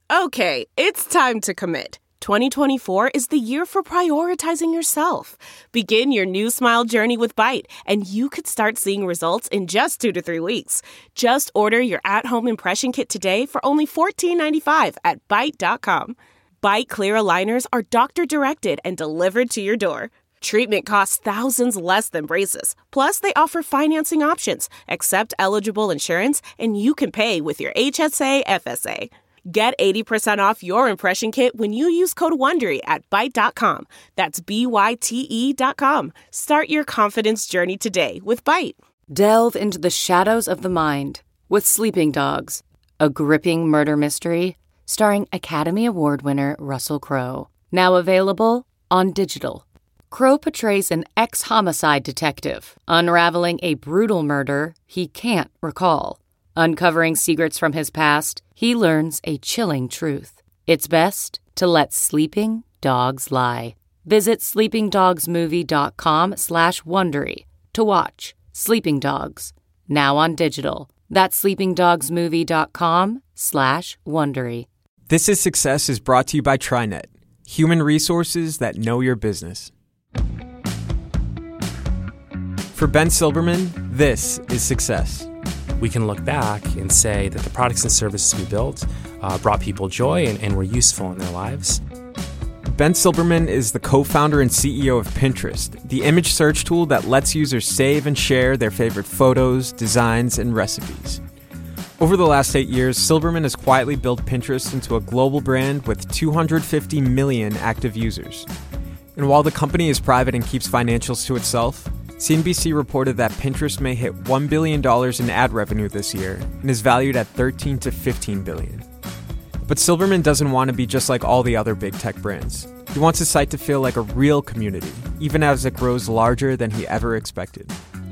Okay, it's time to commit. 2024 is the year for prioritizing yourself. Begin your new smile journey with Byte, and you could start seeing results in just 2 to 3 weeks. Just order your at-home impression kit today for only $14.95 at Byte.com. Byte Clear aligners are doctor-directed and delivered to your door. Treatment costs thousands less than braces. Plus, they offer financing options, accept eligible insurance, and you can pay with your HSA FSA. Get 80% off your impression kit when you use code WONDERY at Byte.com. That's BYTE.com. Start your confidence journey today with Byte. Delve into the shadows of the mind with Sleeping Dogs, a gripping murder mystery starring Academy Award winner Russell Crowe. Now available on digital. Crowe portrays an ex-homicide detective unraveling a brutal murder he can't recall. Uncovering secrets from his past, he learns a chilling truth. It's best to let sleeping dogs lie. Visit sleepingdogsmovie.com/Wondery to watch Sleeping Dogs, now on digital. That's sleepingdogsmovie.com/Wondery. This is Success is brought to you by TriNet, human resources that know your business. For Ben Silberman, this is success. We can look back and say that the products and services we built brought people joy and were useful in their lives. Ben Silberman is the co-founder and CEO of Pinterest, the image search tool that lets users save and share their favorite photos, designs, and recipes. Over the last 8 years, Silberman has quietly built Pinterest into a global brand with 250 million active users. And while the company is private and keeps financials to itself, CNBC reported that Pinterest may hit $1 billion in ad revenue this year and is valued at $13 to $15 billion. But Silberman doesn't want to be just like all the other big tech brands. He wants his site to feel like a real community, even as it grows larger than he ever expected.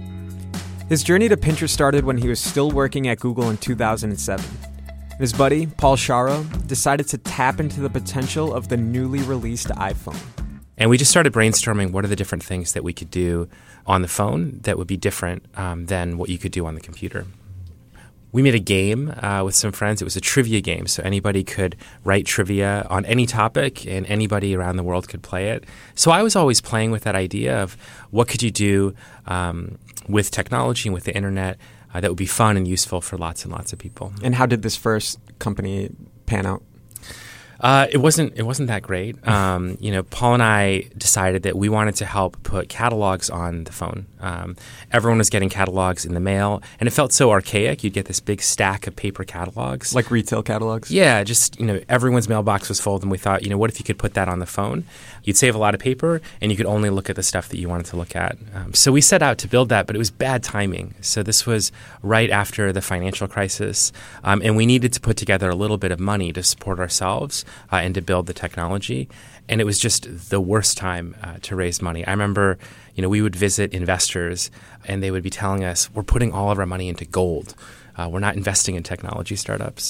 His journey to Pinterest started when he was still working at Google in 2007. His buddy, Paul Shara, decided to tap into the potential of the newly released iPhone. And we just started brainstorming what are the different things that we could do on the phone that would be different than what you could do on the computer. We made a game with some friends. It was a trivia game, so anybody could write trivia on any topic and anybody around the world could play it. So I was always playing with that idea of what could you do with technology and with the internet that would be fun and useful for lots and lots of people. And how did this first company pan out? It wasn't that great. Paul and I decided that we wanted to help put catalogs on the phone. Everyone was getting catalogs in the mail, and it felt so archaic. You'd get this big stack of paper catalogs. Like retail catalogs? Yeah, just, everyone's mailbox was full, and we thought, what if you could put that on the phone? You'd save a lot of paper, and you could only look at the stuff that you wanted to look at. So we set out to build that, but it was bad timing. So this was right after the financial crisis, and we needed to put together a little bit of money to support ourselves and to build the technology. And it was just the worst time to raise money. I remember, we would visit investors and they would be telling us, we're putting all of our money into gold. We're not investing in technology startups.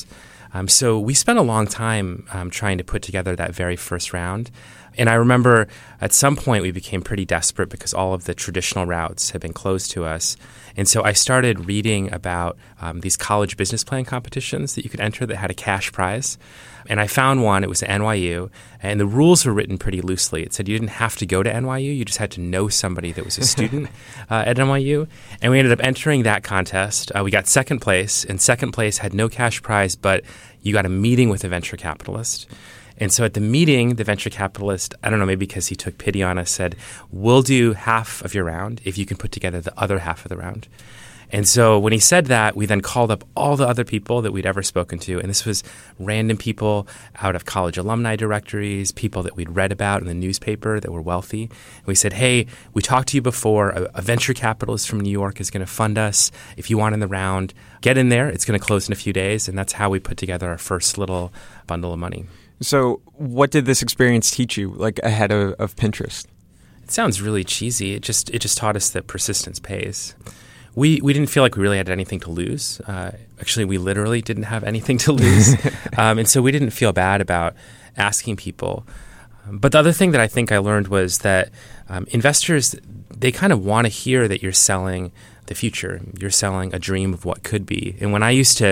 So we spent a long time trying to put together that very first round. And I remember at some point we became pretty desperate because all of the traditional routes had been closed to us. And so I started reading about these college business plan competitions that you could enter that had a cash prize. And I found one. It was at NYU. And the rules were written pretty loosely. It said you didn't have to go to NYU. You just had to know somebody that was a student at NYU. And we ended up entering that contest. We got second place. And second place had no cash prize, but you got a meeting with a venture capitalist. And so at the meeting, the venture capitalist, I don't know, maybe because he took pity on us, said, we'll do half of your round if you can put together the other half of the round. And so when he said that, we then called up all the other people that we'd ever spoken to. And this was random people out of college alumni directories, people that we'd read about in the newspaper that were wealthy. And we said, hey, we talked to you before. A venture capitalist from New York is going to fund us. If you want in the round, get in there. It's going to close in a few days. And that's how we put together our first little bundle of money. So what did this experience teach you, like ahead of Pinterest? It sounds really cheesy. It just taught us that persistence pays. We didn't feel like we really had anything to lose. Actually, we literally didn't have anything to lose. And so we didn't feel bad about asking people. But the other thing that I think I learned was that investors, they kind of want to hear that you're selling the future. You're selling a dream of what could be. And when I used to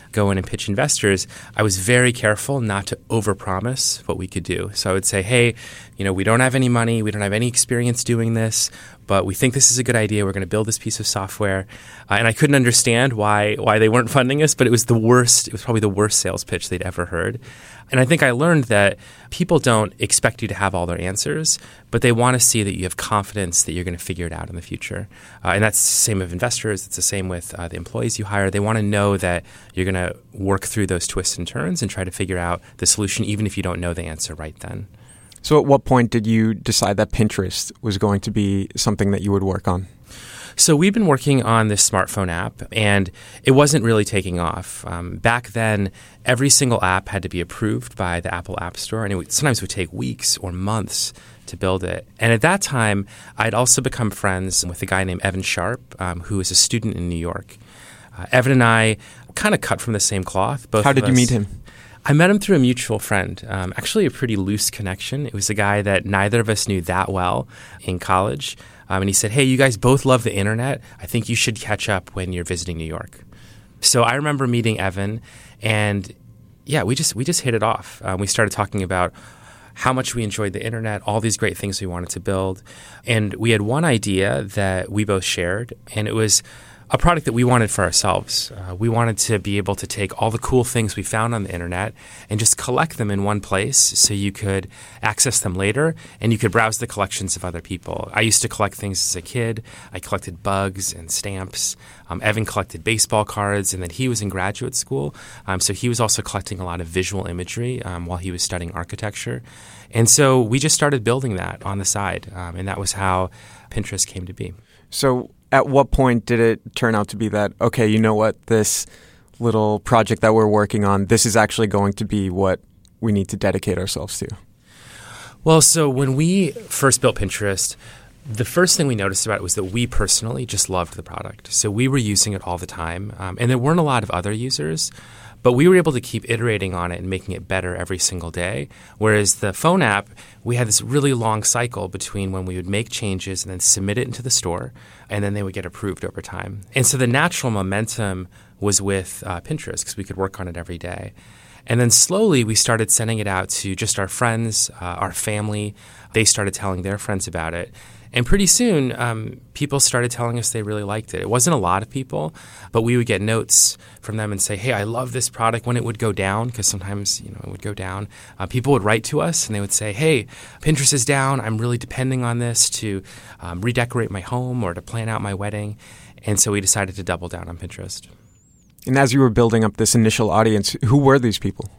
go in and pitch investors, I was very careful not to overpromise what we could do. So I would say, hey, we don't have any money, we don't have any experience doing this, but we think this is a good idea. We're going to build this piece of software. And I couldn't understand why they weren't funding us, but it was the worst. It was probably the worst sales pitch they'd ever heard. And I think I learned that people don't expect you to have all their answers, but they want to see that you have confidence that you're going to figure it out in the future. And that's the same with investors. It's the same with the employees you hire. They want to know that you're going to work through those twists and turns and try to figure out the solution, even if you don't know the answer right then. So at what point did you decide that Pinterest was going to be something that you would work on? So we've been working on this smartphone app, and it wasn't really taking off. Back then, every single app had to be approved by the Apple App Store, and sometimes would take weeks or months to build it. And at that time, I'd also become friends with a guy named Evan Sharp, who is a student in New York. Evan and I kind of cut from the same cloth. How did you meet him? I met him through a mutual friend, actually a pretty loose connection. It was a guy that neither of us knew that well in college. And he said, hey, you guys both love the internet. I think you should catch up when you're visiting New York. So I remember meeting Evan, and we just hit it off. We started talking about how much we enjoyed the internet, all these great things we wanted to build. And we had one idea that we both shared, and it was a product that we wanted for ourselves. We wanted to be able to take all the cool things we found on the internet and just collect them in one place so you could access them later and you could browse the collections of other people. I used to collect things as a kid. I collected bugs and stamps. Evan collected baseball cards, and then he was in graduate school. So he was also collecting a lot of visual imagery while he was studying architecture. And so we just started building that on the side, and that was how Pinterest came to be. So at what point did it turn out to be that, okay, you know what, this little project that we're working on, this is actually going to be what we need to dedicate ourselves to? Well, so when we first built Pinterest, the first thing we noticed about it was that we personally just loved the product. So we were using it all the time, and there weren't a lot of other users. But we were able to keep iterating on it and making it better every single day. Whereas the phone app, we had this really long cycle between when we would make changes and then submit it into the store, and then they would get approved over time. And so the natural momentum was with Pinterest because we could work on it every day. And then slowly we started sending it out to just our friends, our family. They started telling their friends about it. And pretty soon, people started telling us they really liked it. It wasn't a lot of people, but we would get notes from them and say, hey, I love this product. When it would go down, because sometimes it would go down, people would write to us and they would say, hey, Pinterest is down. I'm really depending on this to redecorate my home or to plan out my wedding. And so we decided to double down on Pinterest. And as you were building up this initial audience, who were these people?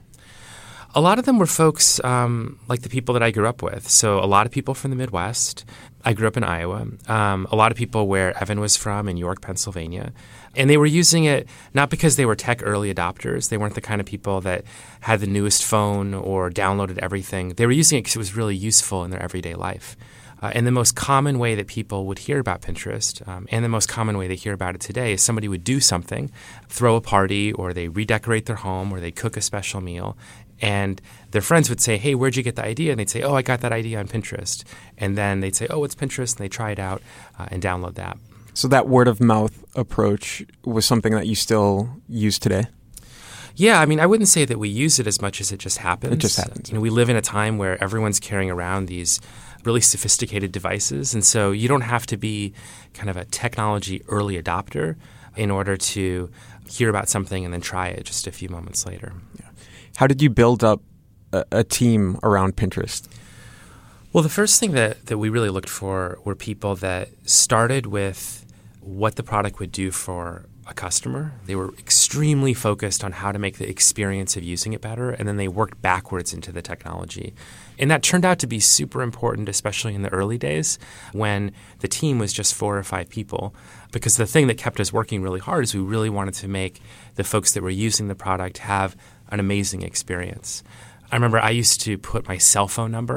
A lot of them were folks like the people that I grew up with. So a lot of people from the Midwest. I grew up in Iowa. A lot of people where Evan was from in York, Pennsylvania. And they were using it not because they were tech early adopters. They weren't the kind of people that had the newest phone or downloaded everything. They were using it because it was really useful in their everyday life. And the most common way that people would hear about Pinterest, and the most common way they hear about it today, is somebody would do something, throw a party, or they redecorate their home, or they cook a special meal, and their friends would say, hey, where'd you get the idea? And they'd say, oh, I got that idea on Pinterest. And then they'd say, oh, it's Pinterest, and they try it out and download the app. So that word-of-mouth approach was something that you still use today? Yeah, I mean, I wouldn't say that we use it as much as it just happens. It just happens. We live in a time where everyone's carrying around these really sophisticated devices, and so you don't have to be kind of a technology early adopter in order to hear about something and then try it just a few moments later. Yeah. How did you build up a team around Pinterest? Well, the first thing that we really looked for were people that started with what the product would do for a customer. They were extremely focused on how to make the experience of using it better, and then they worked backwards into the technology. And that turned out to be super important, especially in the early days when the team was just 4 or 5 people, because the thing that kept us working really hard is we really wanted to make the folks that were using the product have an amazing experience. I remember I used to put my cell phone number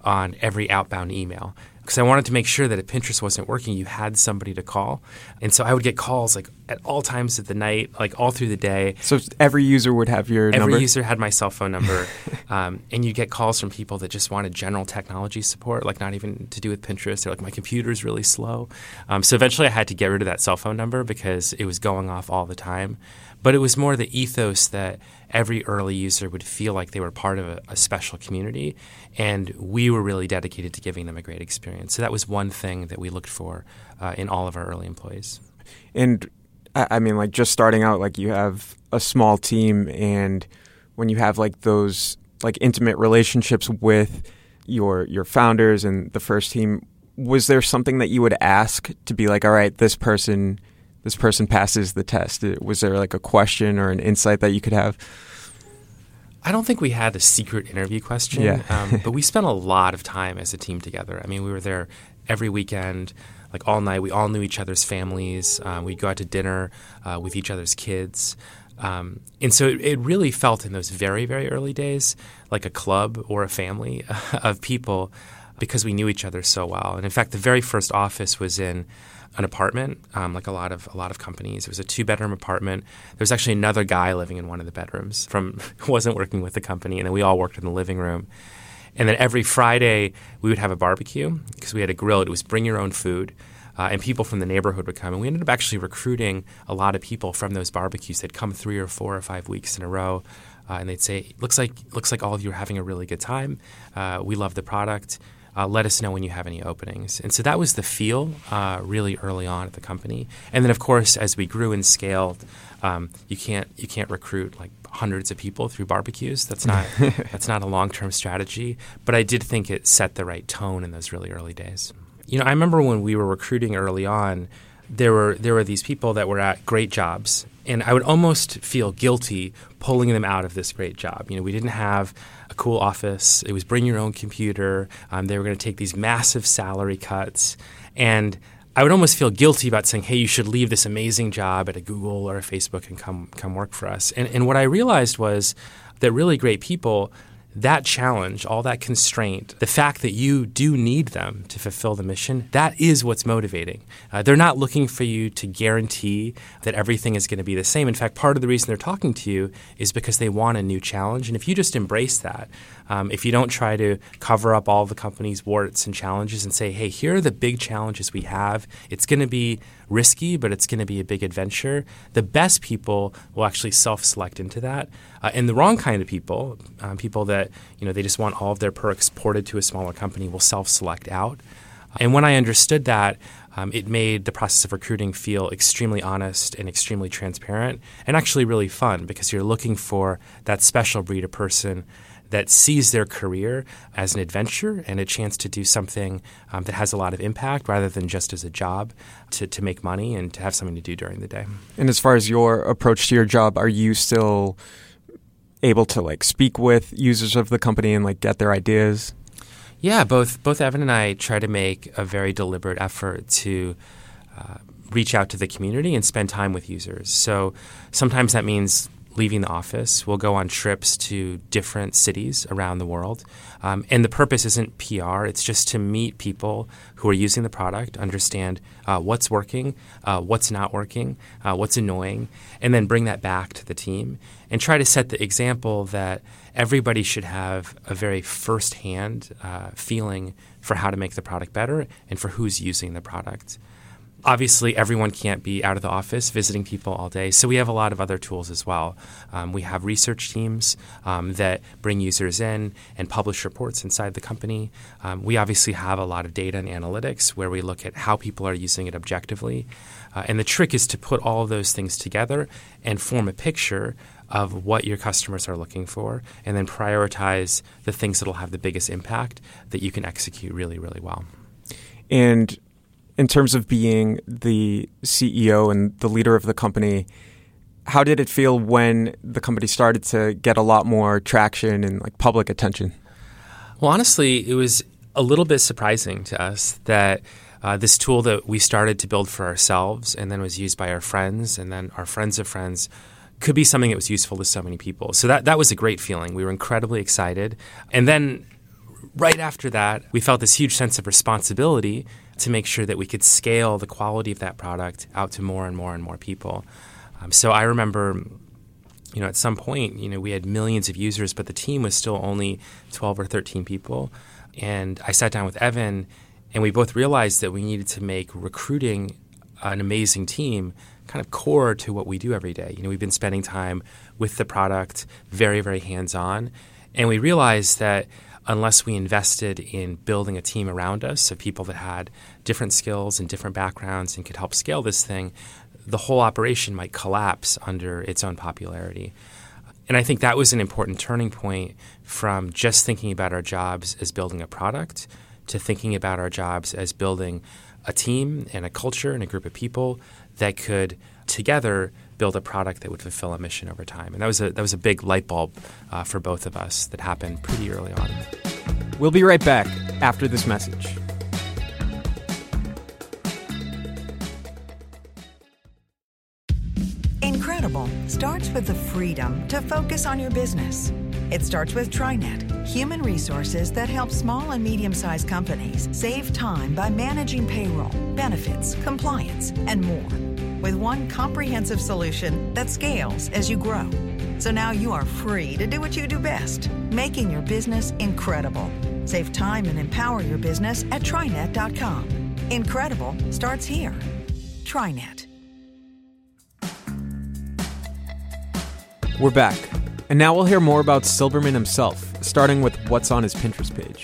on every outbound email. Because I wanted to make sure that if Pinterest wasn't working, you had somebody to call. And so I would get calls like at all times of the night, like all through the day. So every user would have your number? Every user had my cell phone number. And you get calls from people that just wanted general technology support, like not even to do with Pinterest. They're like, my computer's really slow. So eventually I had to get rid of that cell phone number because it was going off all the time. But it was more the ethos that every early user would feel like they were part of a special community, and we were really dedicated to giving them a great experience. So that was one thing that we looked for in all of our early employees. And I mean, like just starting out, like you have a small team, and when you have like those like intimate relationships with your founders and the first team, was there something that you would ask to be like, all right, this person passes the test? Was there like a question or an insight that you could have? I don't think we had a secret interview question, but we spent a lot of time as a team together. I mean, we were there every weekend, like all night. We all knew each other's families. We'd go out to dinner with each other's kids. And so it really felt in those very, very early days like a club or a family of people because we knew each other so well. And in fact, the very first office was in an apartment, like a lot of companies. It was a 2-bedroom apartment. There was actually another guy living in one of the bedrooms who wasn't working with the company, and then we all worked in the living room. And then every Friday we would have a barbecue because we had a grill. It was bring your own food, and people from the neighborhood would come. And we ended up actually recruiting a lot of people from those barbecues. They'd come 3 or 4 or 5 weeks in a row, and they'd say, looks like all of you are having a really good time. We love the product. Let us know when you have any openings. And so that was the feel really early on at the company. And then, of course, as we grew and scaled, you can't recruit like hundreds of people through barbecues. That's not a long-term strategy. But I did think it set the right tone in those really early days. You know, I remember when we were recruiting early on, there were these people that were at great jobs, and I would almost feel guilty pulling them out of this great job. You know, we didn't have a cool office. It was bring your own computer. They were going to take these massive salary cuts, and I would almost feel guilty about saying, hey, you should leave this amazing job at a Google or a Facebook and come work for us. And what I realized was that really great people, that challenge, all that constraint, the fact that you do need them to fulfill the mission, that is what's motivating. They're not looking for you to guarantee that everything is going to be the same. In fact, part of the reason they're talking to you is because they want a new challenge. And if you just embrace that, if you don't try to cover up all the company's warts and challenges and say, hey, here are the big challenges we have, it's going to be risky, but it's going to be a big adventure, the best people will actually self-select into that. And the wrong kind of people, people that they just want all of their perks ported to a smaller company, will self-select out. And when I understood that, it made the process of recruiting feel extremely honest and extremely transparent and actually really fun because you're looking for that special breed of person that sees their career as an adventure and a chance to do something that has a lot of impact rather than just as a job to make money and to have something to do during the day. And as far as your approach to your job, are you still able to like speak with users of the company and like get their ideas? Yeah, both Evan and I try to make a very deliberate effort to reach out to the community and spend time with users. So sometimes that means leaving the office. We'll go on trips to different cities around the world. And the purpose isn't PR. It's just to meet people who are using the product, understand what's working, what's not working, what's annoying, and then bring that back to the team and try to set the example that everybody should have a very firsthand feeling for how to make the product better and for who's using the product. Obviously, everyone can't be out of the office visiting people all day, so we have a lot of other tools as well. We have research teams that bring users in and publish reports inside the company. We obviously have a lot of data and analytics where we look at how people are using it objectively. And the trick is to put all of those things together and form a picture of what your customers are looking for and then prioritize the things that will have the biggest impact that you can execute really, really well. And in terms of being the CEO and the leader of the company, how did it feel when the company started to get a lot more traction and like public attention? Well, honestly, it was a little bit surprising to us that this tool that we started to build for ourselves and then was used by our friends and then our friends of friends could be something that was useful to so many people. So that was a great feeling. We were incredibly excited. And then right after that, we felt this huge sense of responsibility to make sure that we could scale the quality of that product out to more and more and more people. So I remember, at some point, we had millions of users, but the team was still only 12 or 13 people. And I sat down with Evan, and we both realized that we needed to make recruiting an amazing team kind of core to what we do every day. We've been spending time with the product, very, very hands-on. And we realized that unless we invested in building a team around us of people that had different skills and different backgrounds and could help scale this thing, the whole operation might collapse under its own popularity. And I think that was an important turning point from just thinking about our jobs as building a product to thinking about our jobs as building a team and a culture and a group of people that could together build a product that would fulfill a mission over time. And that was a big light bulb for both of us that happened pretty early on. We'll be right back after this message. Incredible starts with the freedom to focus on your business. It starts with TriNet, human resources that help small and medium-sized companies save time by managing payroll, benefits, compliance, and more. With one comprehensive solution that scales as you grow. So now you are free to do what you do best, making your business incredible. Save time and empower your business at TriNet.com. Incredible starts here. TriNet. We're back. And now we'll hear more about Silberman himself, starting with what's on his Pinterest page.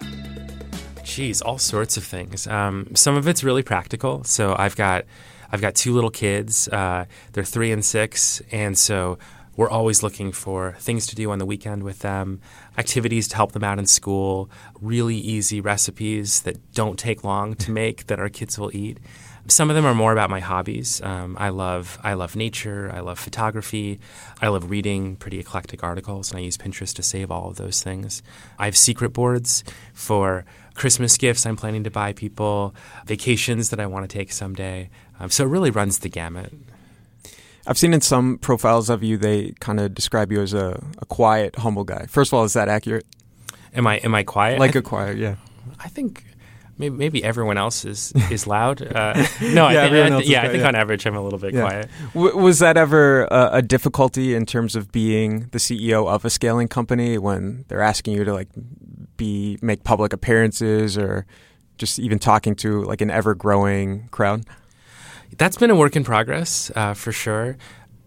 Geez, all sorts of things. Some of it's really practical. So I've got 2 little kids. They're 3 and 6, and so we're always looking for things to do on the weekend with them, activities to help them out in school, really easy recipes that don't take long to make that our kids will eat. Some of them are more about my hobbies. I love nature. I love photography. I love reading pretty eclectic articles, and I use Pinterest to save all of those things. I have secret boards for Christmas gifts I'm planning to buy people, vacations that I want to take someday. So it really runs the gamut. I've seen in some profiles of you, they kind of describe you as a quiet, humble guy. First of all, is that accurate? Am I quiet? Like a quiet, yeah. I think maybe everyone else is loud. No, I think on average I'm a little bit quiet. Was that ever a difficulty in terms of being the CEO of a scaling company when they're asking you to make public appearances or just even talking to an ever-growing crowd? That's been a work in progress, for sure.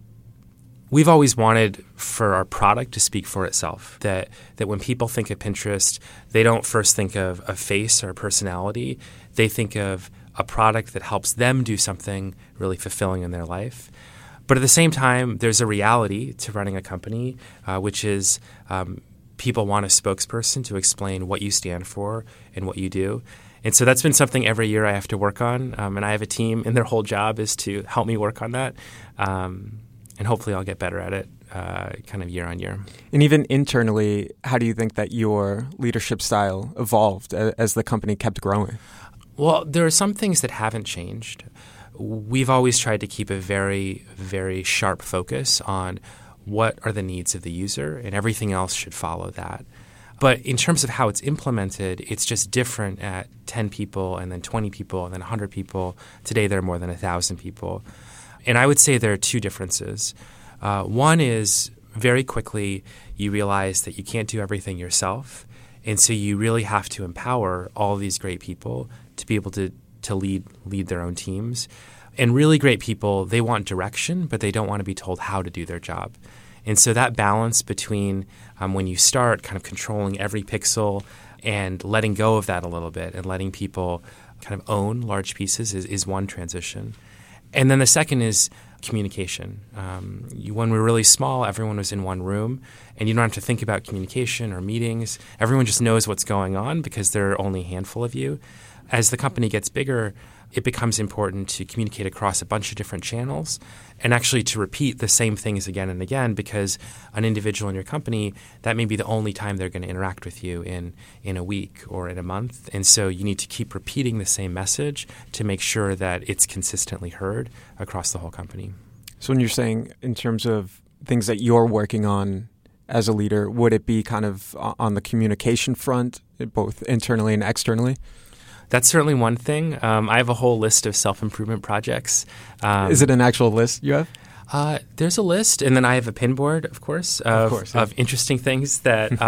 We've always wanted for our product to speak for itself, that when people think of Pinterest, they don't first think of a face or a personality. They think of a product that helps them do something really fulfilling in their life. But at the same time, there's a reality to running a company, which is people want a spokesperson to explain what you stand for and what you do. And so that's been something every year I have to work on. And I have a team, and their whole job is to help me work on that. And hopefully I'll get better at it kind of year on year. And even internally, how do you think that your leadership style evolved as the company kept growing? Well, there are some things that haven't changed. We've always tried to keep a very, very sharp focus on what are the needs of the user, and everything else should follow that. But in terms of how it's implemented, it's just different at 10 people and then 20 people and then 100 people. Today there are more than 1,000 people. And I would say there are 2 differences. One is very quickly you realize that you can't do everything yourself. And so you really have to empower all these great people to be able to lead their own teams. And really great people, they want direction, but they don't want to be told how to do their job. And so that balance between when you start kind of controlling every pixel and letting go of that a little bit and letting people kind of own large pieces is one transition. And then the second is communication. When we were really small, everyone was in one room, and you don't have to think about communication or meetings. Everyone just knows what's going on because there are only a handful of you. As the company gets bigger, it becomes important to communicate across a bunch of different channels and actually to repeat the same things again and again, because an individual in your company, that may be the only time they're going to interact with you in a week or in a month. And so you need to keep repeating the same message to make sure that it's consistently heard across the whole company. So when you're saying in terms of things that you're working on as a leader, would it be kind of on the communication front both internally and externally? That's certainly one thing. I have a whole list of self-improvement projects. Is it an actual list you have? There's a list, and then I have a pin board, of course, of interesting things that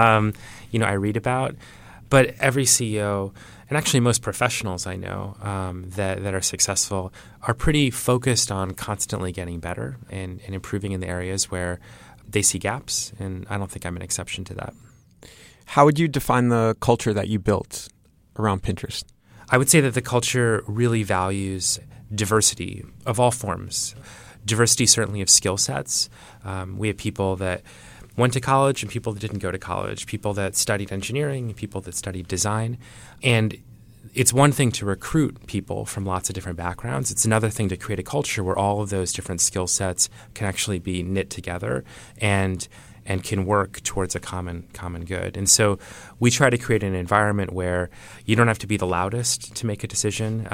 I read about. But every CEO, and actually most professionals I know that are successful, are pretty focused on constantly getting better and improving in the areas where they see gaps, and I don't think I'm an exception to that. How would you define the culture that you built around Pinterest? I would say that the culture really values diversity of all forms. Diversity certainly of skill sets. We have people that went to college and people that didn't go to college, people that studied engineering, people that studied design. And it's one thing to recruit people from lots of different backgrounds. It's another thing to create a culture where all of those different skill sets can actually be knit together and can work towards a common good. And so we try to create an environment where you don't have to be the loudest to make a decision.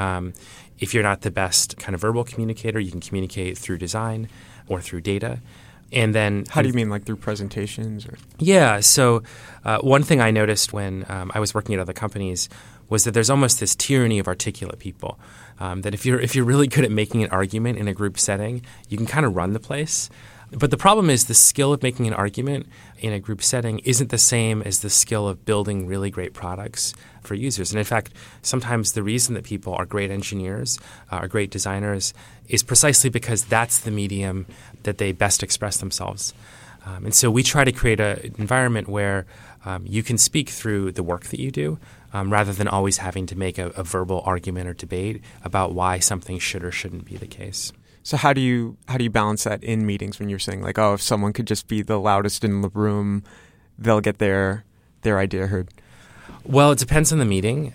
If you're not the best kind of verbal communicator, you can communicate through design or through data. And then how do you mean, like through presentations? Or? Yeah. So one thing I noticed when I was working at other companies was that there's almost this tyranny of articulate people. That if you're really good at making an argument in a group setting, you can kind of run the place. But the problem is the skill of making an argument in a group setting isn't the same as the skill of building really great products for users. And in fact, sometimes the reason that people are great engineers, are great designers, is precisely because that's the medium that they best express themselves. And so we try to create an environment where you can speak through the work that you do rather than always having to make a verbal argument or debate about why something should or shouldn't be the case. So how do you balance that in meetings when you're saying like, oh, if someone could just be the loudest in the room, they'll get their idea heard? Well, it depends on the meeting.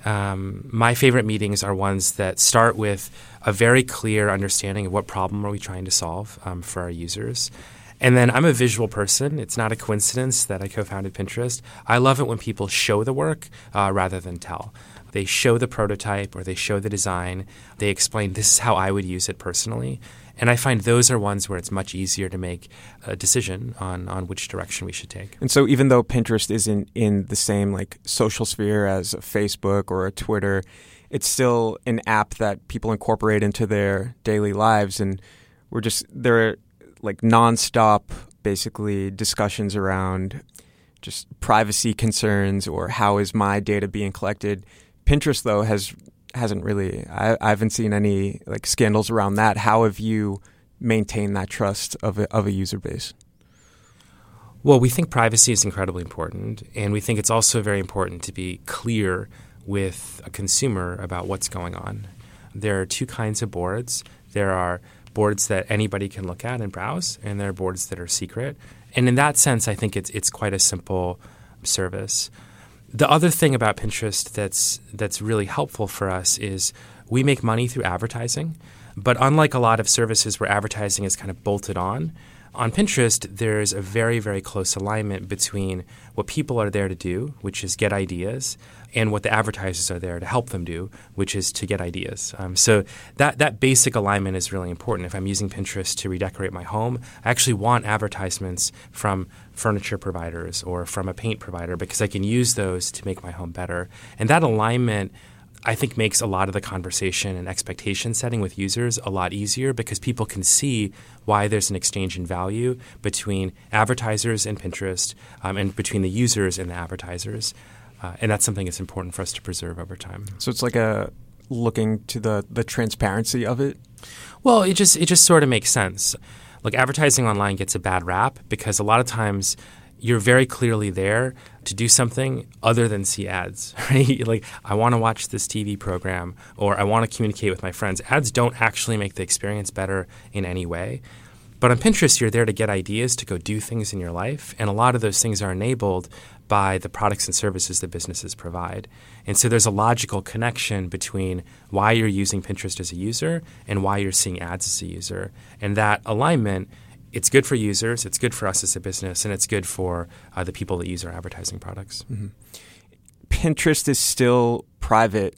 My favorite meetings are ones that start with a very clear understanding of what problem are we trying to solve for our users. And then I'm a visual person. It's not a coincidence that I co-founded Pinterest. I love it when people show the work rather than tell. They show the prototype or they show the design. They explain, this is how I would use it personally. And I find those are ones where it's much easier to make a decision on which direction we should take. And so even though Pinterest isn't in the same like social sphere as a Facebook or a Twitter, it's still an app that people incorporate into their daily lives. And there are like nonstop basically discussions around just privacy concerns or how is my data being collected. Pinterest, though, hasn't really. I haven't seen any like scandals around that. How have you maintained that trust of a user base? Well, we think privacy is incredibly important, and we think it's also very important to be clear with a consumer about what's going on. There are two kinds of boards. There are boards that anybody can look at and browse, and there are boards that are secret. And in that sense, I think it's quite a simple service. The other thing about Pinterest that's really helpful for us is we make money through advertising. But unlike a lot of services where advertising is kind of bolted on Pinterest, there's a very, very close alignment between what people are there to do, which is get ideas, and what the advertisers are there to help them do, which is to get ideas. So that basic alignment is really important. If I'm using Pinterest to redecorate my home, I actually want advertisements from furniture providers or from a paint provider because I can use those to make my home better. And that alignment, I think, makes a lot of the conversation and expectation setting with users a lot easier because people can see why there's an exchange in value between advertisers and Pinterest and between the users and the advertisers. And that's something that's important for us to preserve over time. So it's like looking to the transparency of it? Well, it just sort of makes sense. Look, advertising online gets a bad rap because a lot of times you're very clearly there to do something other than see ads, right? Like, I want to watch this TV program or I want to communicate with my friends. Ads don't actually make the experience better in any way. But on Pinterest, you're there to get ideas to go do things in your life. And a lot of those things are enabled by the products and services that businesses provide. And so there's a logical connection between why you're using Pinterest as a user and why you're seeing ads as a user. And that alignment, it's good for users, it's good for us as a business, and it's good for the people that use our advertising products. Mm-hmm. Pinterest is still private.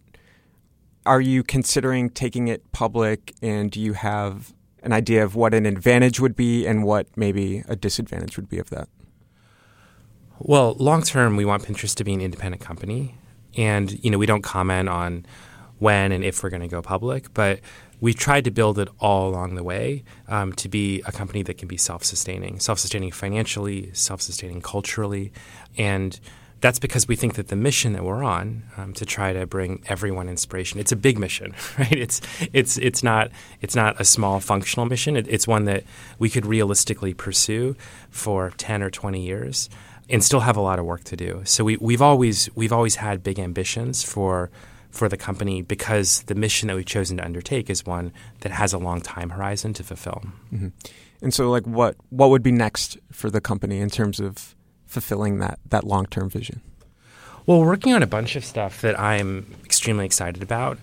Are you considering taking it public, and do you have an idea of what an advantage would be and what maybe a disadvantage would be of that? Well, long term, we want Pinterest to be an independent company. And, we don't comment on when and if we're going to go public, but we've tried to build it all along the way to be a company that can be self-sustaining financially, self-sustaining culturally. And that's because we think that the mission that we're on to try to bring everyone inspiration, it's a big mission, right? It's not a small functional mission. It's one that we could realistically pursue for 10 or 20 years and still have a lot of work to do. So we've always had big ambitions for the company because the mission that we've chosen to undertake is one that has a long time horizon to fulfill. Mm-hmm. And so what would be next for the company in terms of fulfilling that long-term vision? Well, we're working on a bunch of stuff that I'm extremely excited about.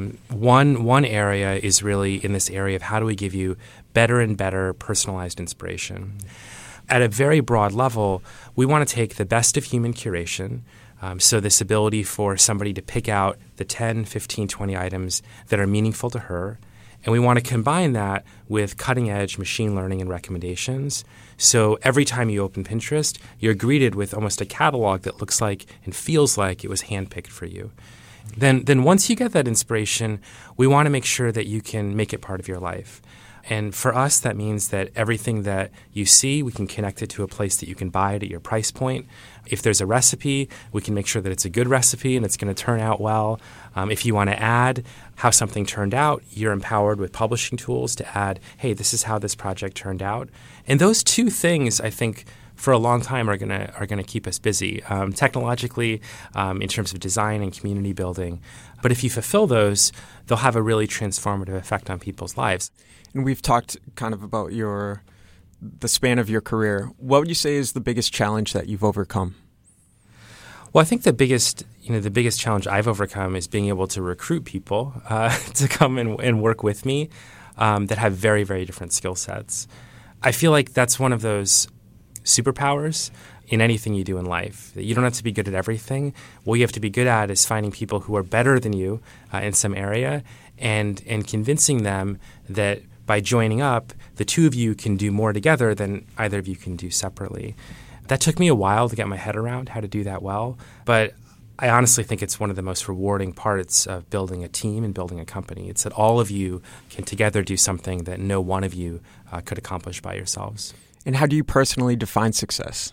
One area is really in this area of how do we give you better and better personalized inspiration. At a very broad level, we want to take the best of human curation, so this ability for somebody to pick out the 10, 15, 20 items that are meaningful to her, and we want to combine that with cutting-edge machine learning and recommendations. So every time you open Pinterest, you're greeted with almost a catalog that looks like and feels like it was handpicked for you. Then once you get that inspiration, we want to make sure that you can make it part of your life. And for us, that means that everything that you see, we can connect it to a place that you can buy it at your price point. If there's a recipe, we can make sure that it's a good recipe and it's going to turn out well. If you want to add how something turned out, you're empowered with publishing tools to add, hey, this is how this project turned out. And those two things, I think, for a long time are gonna keep us busy technologically, in terms of design and community building. But if you fulfill those, they'll have a really transformative effect on people's lives. And we've talked kind of about the span of your career. What would you say is the biggest challenge that you've overcome? Well, I think the biggest challenge I've overcome is being able to recruit people to come and work with me that have very, very different skill sets. I feel like that's one of those superpowers in anything you do in life. You don't have to be good at everything. What you have to be good at is finding people who are better than you in some area and convincing them that by joining up, the two of you can do more together than either of you can do separately. That took me a while to get my head around how to do that well, but I honestly think it's one of the most rewarding parts of building a team and building a company. It's that all of you can together do something that no one of you could accomplish by yourselves. And how do you personally define success?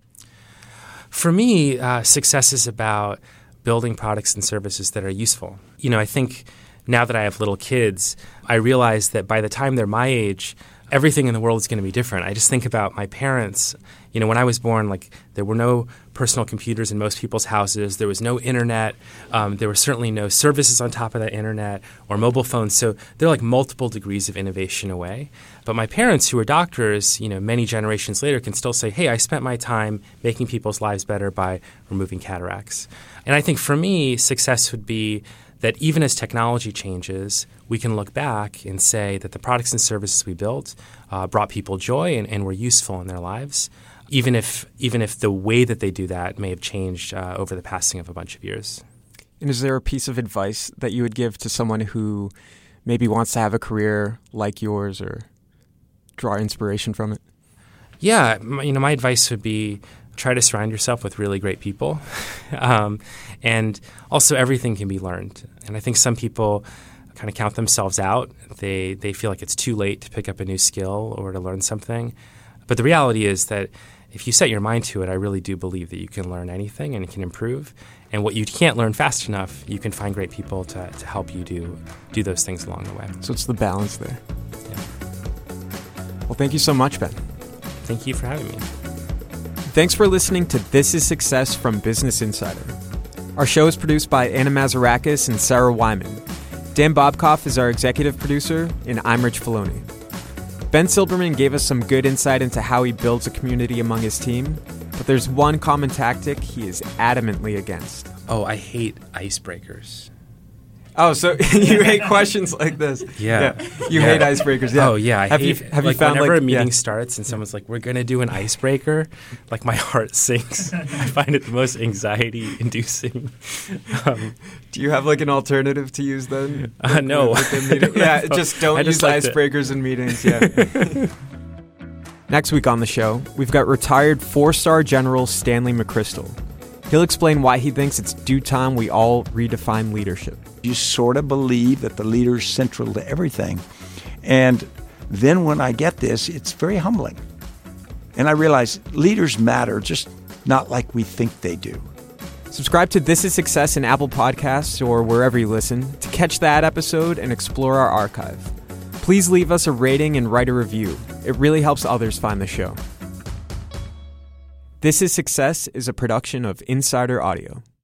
For me, success is about building products and services that are useful. I think now that I have little kids, I realize that by the time they're my age, everything in the world is going to be different. I just think about my parents. When I was born, there were no personal computers in most people's houses. There was no internet. There were certainly no services on top of that internet or mobile phones. So they're multiple degrees of innovation away. But my parents, who are doctors, many generations later can still say, hey, I spent my time making people's lives better by removing cataracts. And I think for me, success would be that even as technology changes, we can look back and say that the products and services we built brought people joy and were useful in their lives, even if the way that they do that may have changed over the passing of a bunch of years. And is there a piece of advice that you would give to someone who maybe wants to have a career like yours or draw inspiration from it? Yeah, my advice would be try to surround yourself with really great people. And also everything can be learned. And I think some people kind of count themselves out. They feel like it's too late to pick up a new skill or to learn something. But the reality is that if you set your mind to it, I really do believe that you can learn anything and it can improve. And what you can't learn fast enough, you can find great people to help you do those things along the way. So it's the balance there. Yeah. Well, thank you so much, Ben. Thank you for having me. Thanks for listening to This is Success from Business Insider. Our show is produced by Anna Mazarakis and Sarah Wyman. Dan Bobkoff is our executive producer, and I'm Rich Filoni. Ben Silberman gave us some good insight into how he builds a community among his team, but there's one common tactic he is adamantly against. Oh, I hate icebreakers. Oh, so you hate questions like this? Yeah. You hate icebreakers. Yeah. Oh, yeah. Have you found whenever a meeting starts and someone's like, we're going to do an icebreaker, my heart sinks. I find it the most anxiety-inducing. Do you have an alternative to use then? No. Yeah, just don't use icebreakers in meetings. Yeah. Next week on the show, we've got retired 4-star General Stanley McChrystal. He'll explain why he thinks it's due time we all redefine leadership. You sort of believe that the leader's central to everything. And then when I get this, it's very humbling. And I realize leaders matter, just not like we think they do. Subscribe to This Is Success in Apple Podcasts or wherever you listen to catch that episode and explore our archive. Please leave us a rating and write a review. It really helps others find the show. This Is Success is a production of Insider Audio.